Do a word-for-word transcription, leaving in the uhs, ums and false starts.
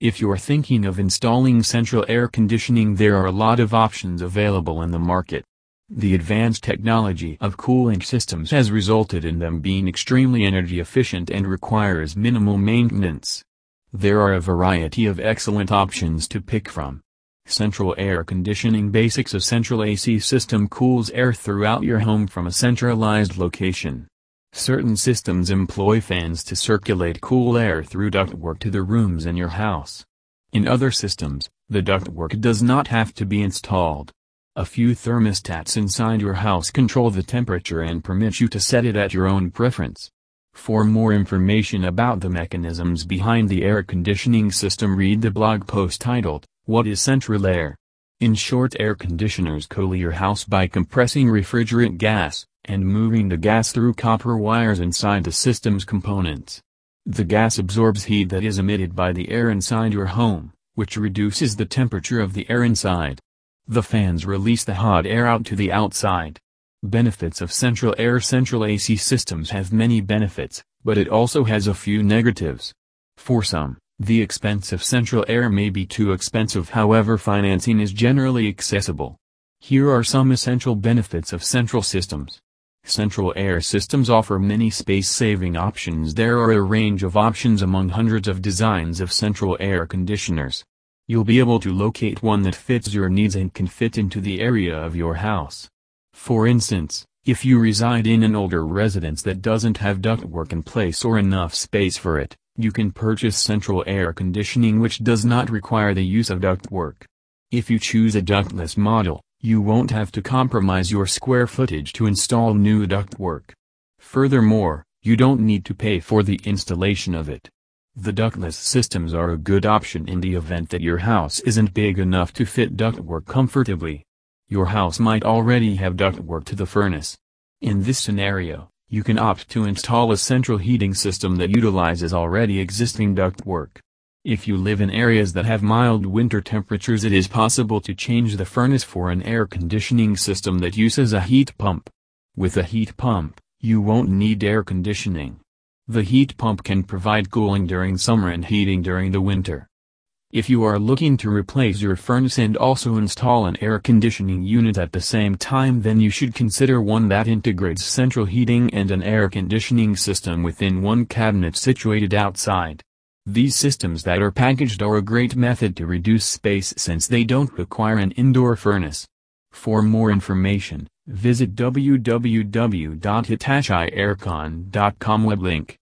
If you're thinking of installing central air conditioning, there are a lot of options available in the market. The advanced technology of cooling systems has resulted in them being extremely energy efficient and requires minimal maintenance. There are a variety of excellent options to pick from. Central air conditioning basics. A central A C system cools air throughout your home from a centralized location. Certain systems employ fans to circulate cool air through ductwork to the rooms in your house. In other systems, the ductwork does not have to be installed. A few thermostats inside your house control the temperature and permit you to set it at your own preference. For more information about the mechanisms behind the air conditioning system, read the blog post titled, "What is Central Air?" In short, air conditioners cool your house by compressing refrigerant gas, and moving the gas through copper wires inside the system's components. The gas absorbs heat that is emitted by the air inside your home, which reduces the temperature of the air inside. The fans release the hot air out to the outside. Benefits of central air. Central A C systems have many benefits, but it also has a few negatives. For some, the expense of central air may be too expensive, however financing is generally accessible. Here are some essential benefits of central systems. Central air systems offer many space-saving options. There are a range of options among hundreds of designs of central air conditioners. You'll be able to locate one that fits your needs and can fit into the area of your house. For instance, if you reside in an older residence that doesn't have ductwork in place or enough space for it, you can purchase central air conditioning which does not require the use of ductwork. If you choose a ductless model, you won't have to compromise your square footage to install new ductwork. Furthermore, you don't need to pay for the installation of it. The ductless systems are a good option in the event that your house isn't big enough to fit ductwork comfortably. Your house might already have ductwork to the furnace. In this scenario, you can opt to install a central heating system that utilizes already existing ductwork. If you live in areas that have mild winter temperatures, it is possible to change the furnace for an air conditioning system that uses a heat pump. With a heat pump, you won't need air conditioning. The heat pump can provide cooling during summer and heating during the winter. If you are looking to replace your furnace and also install an air conditioning unit at the same time, then you should consider one that integrates central heating and an air conditioning system within one cabinet situated outside. These systems that are packaged are a great method to reduce space since they don't require an indoor furnace. For more information, visit w w w dot hitachi aircon dot com web link.